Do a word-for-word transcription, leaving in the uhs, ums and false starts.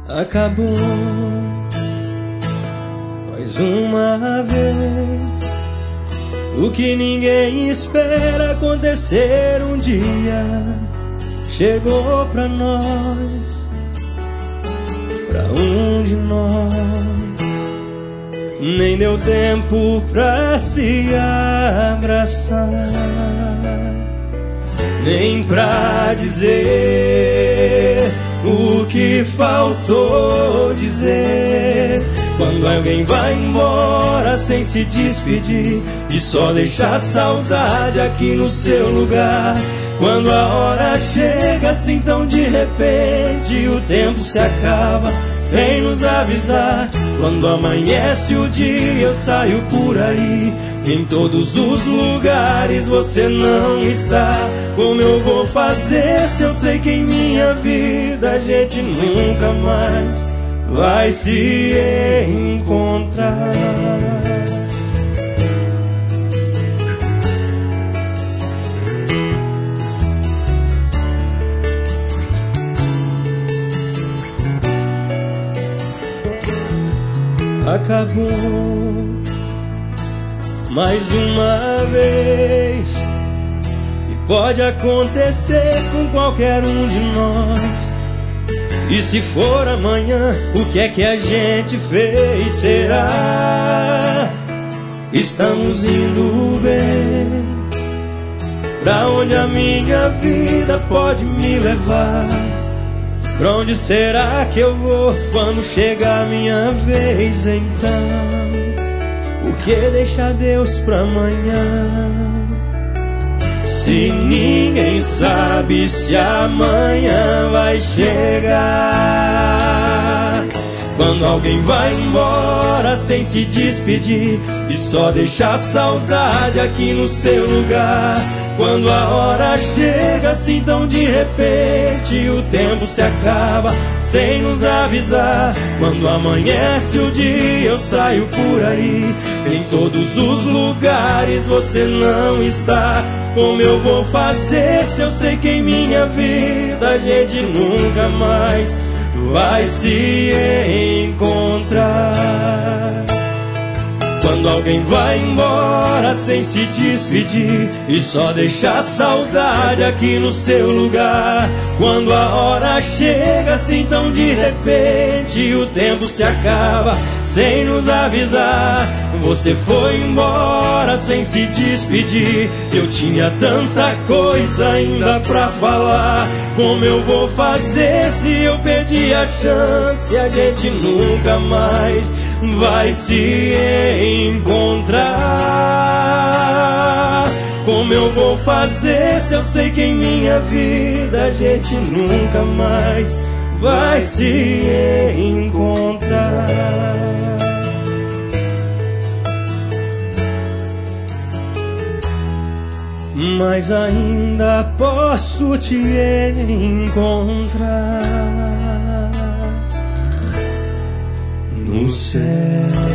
Acabou mais uma vez o que ninguém espera acontecer um dia. Chegou pra nós, pra um de nós. Nem deu tempo pra se abraçar, nem pra dizer o que faltou dizer. Quando alguém vai embora sem se despedir e só deixar saudade aqui no seu lugar. Quando a hora chega assim tão de repente, o tempo se acaba sem nos avisar. Quando amanhece o dia eu saio por aí, em todos os lugares você não está. Como eu vou fazer se eu sei que em minha vida a gente nunca mais vai se encontrar? Acabou mais uma vez, e pode acontecer com qualquer um de nós. E se for amanhã, o que é que a gente fez? Será? Estamos indo bem? Pra onde a minha vida pode me levar? Pra onde será que eu vou quando chegar a minha vez então? Por que deixar Deus pra amanhã? Se ninguém sabe se amanhã vai chegar. Quando alguém vai embora sem se despedir e só deixar saudade aqui no seu lugar. Quando a hora chega assim tão de repente, o tempo se acaba sem nos avisar. Quando amanhece o dia eu saio por aí, em todos os lugares você não está. Como eu vou fazer se eu sei que em minha vida a gente nunca mais vai se encontrar? Quando alguém vai embora sem se despedir e só deixar saudade aqui no seu lugar. Quando a hora chega assim tão de repente, o tempo se acaba sem nos avisar. Você foi embora sem se despedir, eu tinha tanta coisa ainda pra falar. Como eu vou fazer se eu perdi a chance? A gente nunca mais vai se encontrar. Como eu vou fazer se eu sei que em minha vida a gente nunca mais vai se encontrar? Mas ainda posso te encontrar no céu.